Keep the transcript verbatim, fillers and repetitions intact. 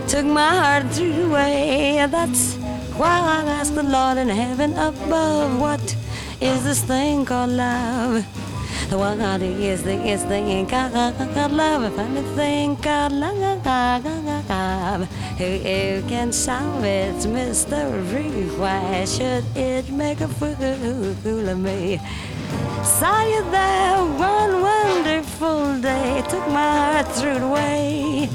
took my heart through the way. That's why I ask the Lord in heaven above, what is this thing called love? What is this thing called love? If anything called love, who can solve its mystery? Why should it make a fool of me? Saw you there one wonderful day, took my heart through the way.